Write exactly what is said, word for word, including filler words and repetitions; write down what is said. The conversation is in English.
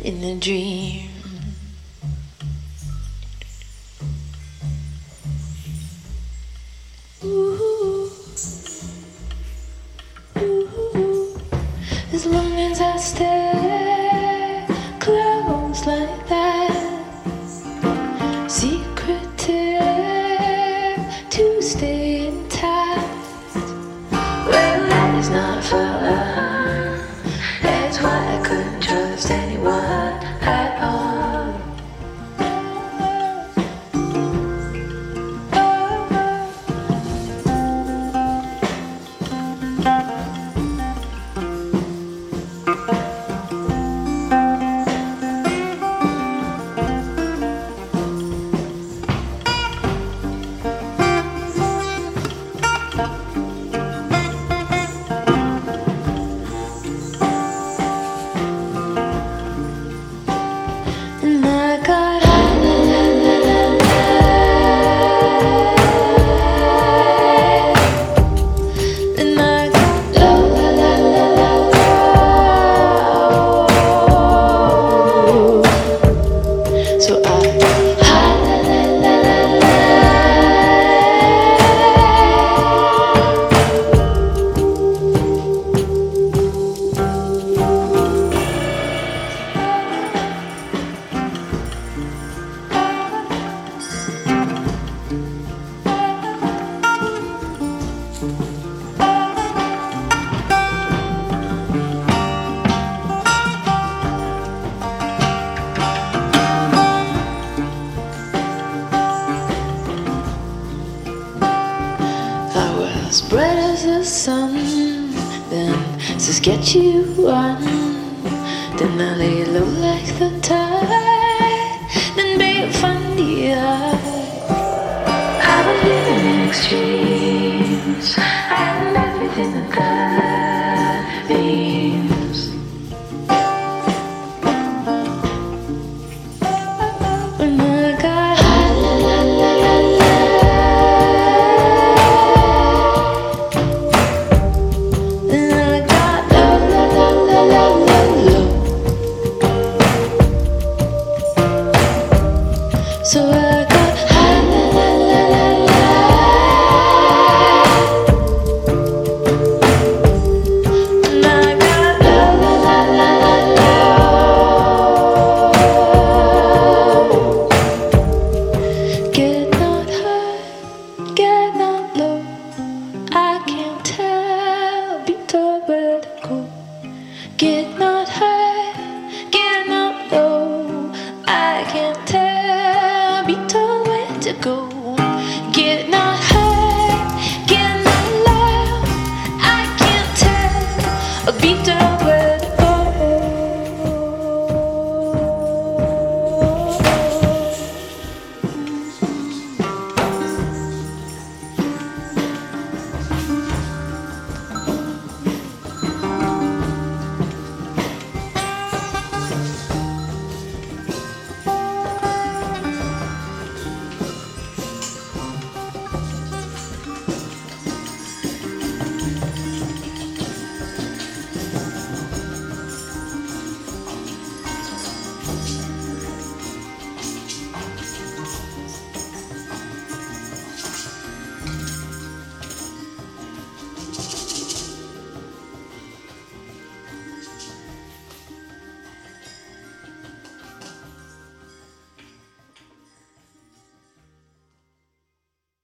in a dream. Ooh, ooh, as long as I stay close like that, secretive to stay in touch. Well, that is not fun. That's why I couldn't trust anyone at all. As bright as the sun, then just get you on. Then I lay low like the tide, then babe find the eye. I was living in extremes, and everything that that means. When I got high, la la la la la. So I got high, la la la la la. And I got la la la la la la. Get not high, get not low. I can't tell, be told where to go. Get not high, get not low. I can't tell. Be told where to go. Get not high, get not low. I can't tell. Be told.